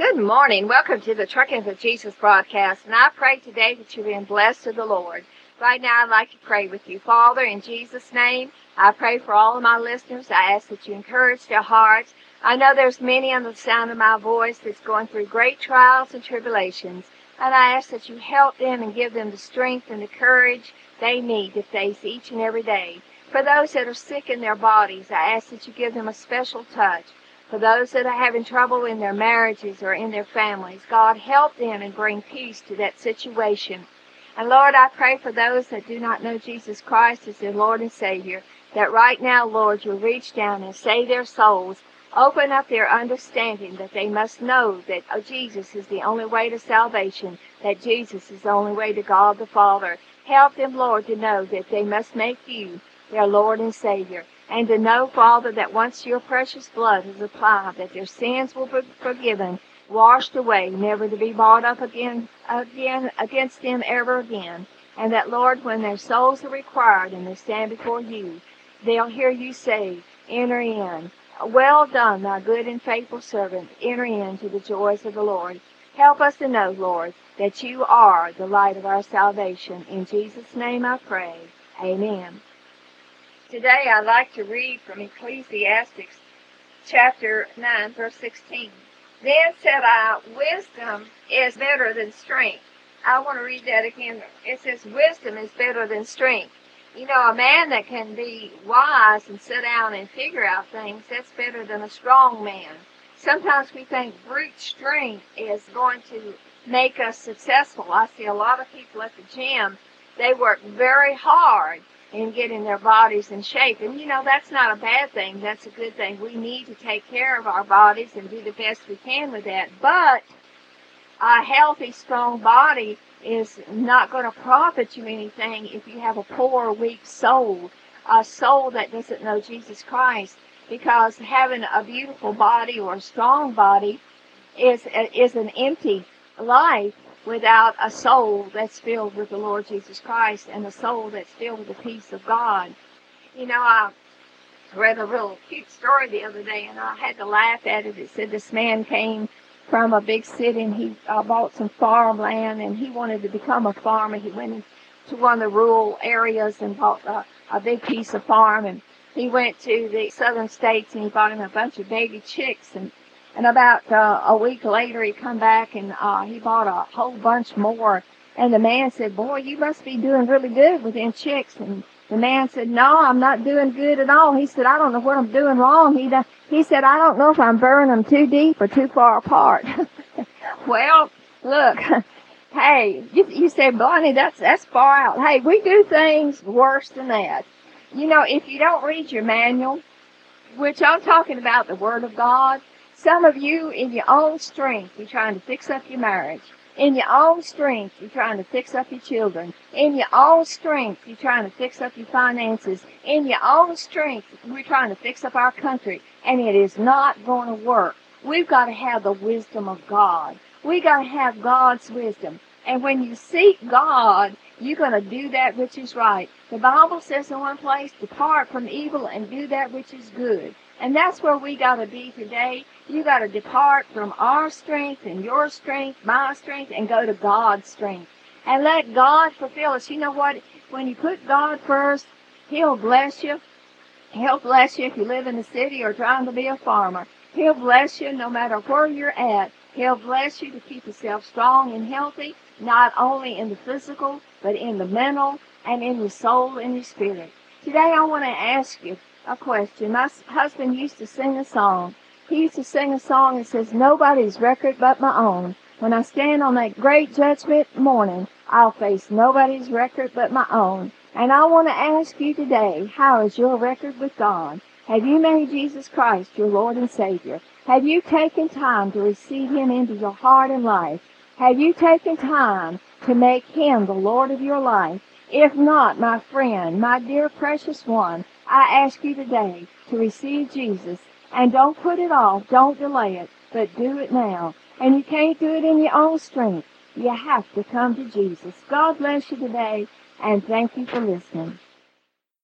Good morning. Welcome to the Trucking with Jesus broadcast. And I pray today that you've been blessed of the Lord. Right now, I'd like to pray with you. Father, in Jesus' name, I pray for all of my listeners. I ask that you encourage their hearts. I know there's many under the sound of my voice that's going through great trials and tribulations. And I ask that you help them and give them the strength and the courage they need to face each and every day. For those that are sick in their bodies, I ask that you give them a special touch. For those that are having trouble in their marriages or in their families, God, help them and bring peace to that situation. And Lord, I pray for those that do not know Jesus Christ as their Lord and Savior, that right now, Lord, you'll reach down and save their souls. Open up their understanding that they must know that Jesus is the only way to salvation, that Jesus is the only way to God the Father. Help them, Lord, to know that they must make you their Lord and Savior. And to know, Father, that once your precious blood is applied, that their sins will be forgiven, washed away, never to be brought up again against them ever again. And that, Lord, when their souls are required and they stand before you, they'll hear you say, enter in. Well done, thy good and faithful servant. Enter into the joys of the Lord. Help us to know, Lord, that you are the light of our salvation. In Jesus' name I pray. Amen. Today I'd like to read from Ecclesiastes chapter 9, verse 16. Then said I, wisdom is better than strength. I want to read that again. It says, wisdom is better than strength. You know, a man that can be wise and sit down and figure out things, that's better than a strong man. Sometimes we think brute strength is going to make us successful. I see a lot of people at the gym, they work very hard in getting their bodies in shape. And, you know, that's not a bad thing. That's a good thing. We need to take care of our bodies and do the best we can with that. But a healthy, strong body is not going to profit you anything if you have a poor, weak soul, a soul that doesn't know Jesus Christ. Because having a beautiful body or a strong body is an empty life without a soul that's filled with the Lord Jesus Christ and a soul that's filled with the peace of God. You know, I read a real cute story the other day, and I had to laugh at it. It said this man came from a big city, and he bought some farmland, and he wanted to become a farmer. He went to one of the rural areas and bought a big piece of farm, and he went to the southern states, and he bought him a bunch of baby chicks, and about a week later, he come back and he bought a whole bunch more. And the man said, boy, you must be doing really good with them chicks. And the man said, no, I'm not doing good at all. He said, I don't know what I'm doing wrong. He said, I don't know if I'm burning them too deep or too far apart. Well, look, hey, you said, Bonnie, that's far out. Hey, we do things worse than that. You know, if you don't read your manual, which I'm talking about the Word of God, some of you, in your own strength, you're trying to fix up your marriage. In your own strength, you're trying to fix up your children. In your own strength, you're trying to fix up your finances. In your own strength, we're trying to fix up our country. And it is not going to work. We've got to have the wisdom of God. We've got to have God's wisdom. And when you seek God, you're going to do that which is right. The Bible says in one place, depart from evil and do that which is good. And that's where we got to be today. You got to depart from our strength and your strength, my strength, and go to God's strength. And let God fulfill us. You know what? When you put God first, He'll bless you. He'll bless you if you live in the city or trying to be a farmer. He'll bless you no matter where you're at. He'll bless you to keep yourself strong and healthy, not only in the physical, but in the mental and in your soul and your spirit. Today I want to ask you a question. My husband used to sing a song. He used to sing a song that says, nobody's record but my own. When I stand on that great judgment morning, I'll face nobody's record but my own. And I want to ask you today, how is your record with God? Have you made Jesus Christ your Lord and Savior? Have you taken time to receive Him into your heart and life? Have you taken time to make Him the Lord of your life? If not, my friend, my dear precious one, I ask you today to receive Jesus. And don't put it off. Don't delay it. But do it now. And you can't do it in your own strength. You have to come to Jesus. God bless you today. And thank you for listening.